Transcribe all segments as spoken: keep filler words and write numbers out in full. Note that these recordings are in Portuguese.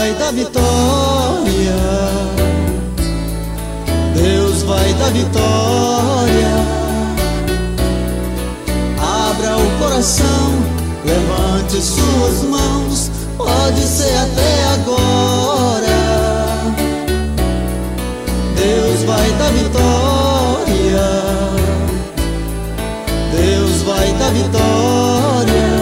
vai dar vitória, Deus vai dar vitória. Abra o coração, levante suas mãos, pode ser até agora. Deus vai dar vitória, Deus vai dar vitória.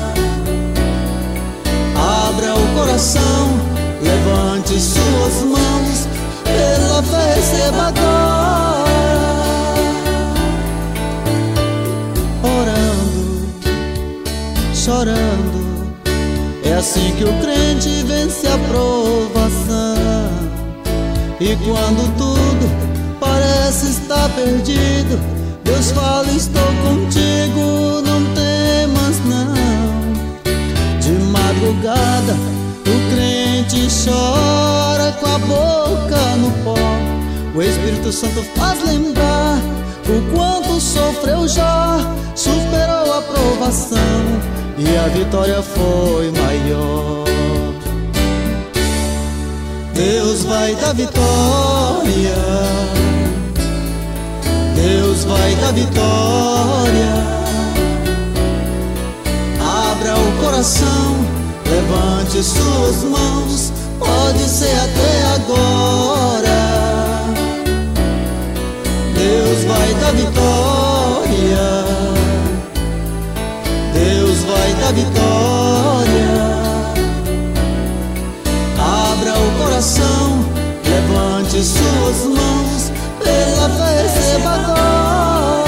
Abra o coração, levante suas mãos, pela fé receba agora. Orando, chorando, é assim que o crente vence a provação. E quando tudo parece estar perdido, Deus fala, estou contigo, não temas não. De madrugada o crente chora com a boca no pó. O Espírito Santo faz lembrar o quanto sofreu já, superou a provação e a vitória foi maior. Deus vai dar vitória, Deus vai dar vitória. Abra o coração, levante suas mãos, pode ser até agora. Deus vai dar vitória, Deus vai dar vitória. Abra o coração, levante suas mãos, pela fé receba agora.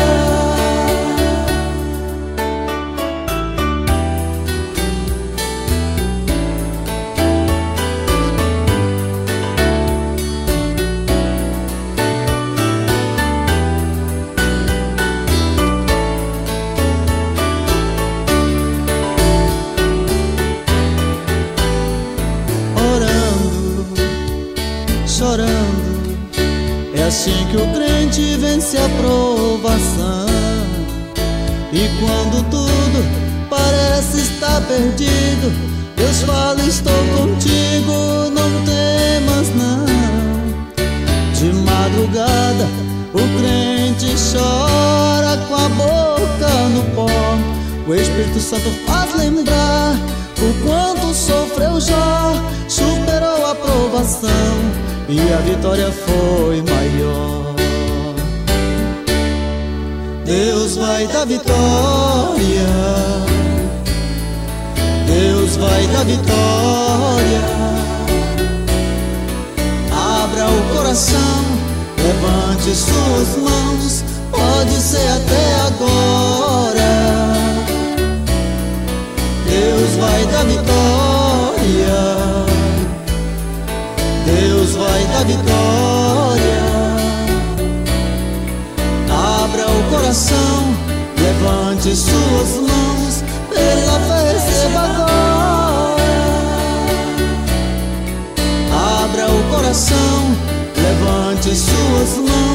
Chorando, é assim que o crente vence a provação. E quando tudo parece estar perdido, Deus fala, estou contigo, não temas não. De madrugada o crente chora com a boca no pó. O Espírito Santo faz lembrar o quanto sofreu já, superou a provação e a vitória foi maior. Deus vai dar vitória, Deus vai dar vitória. Abra o coração, levante suas mãos, pode ser até agora. Deus vai dar vitória, Deus vai dar vitória. Abra o coração, levante suas mãos, pela fé receba agora. Abra o coração, levante suas mãos,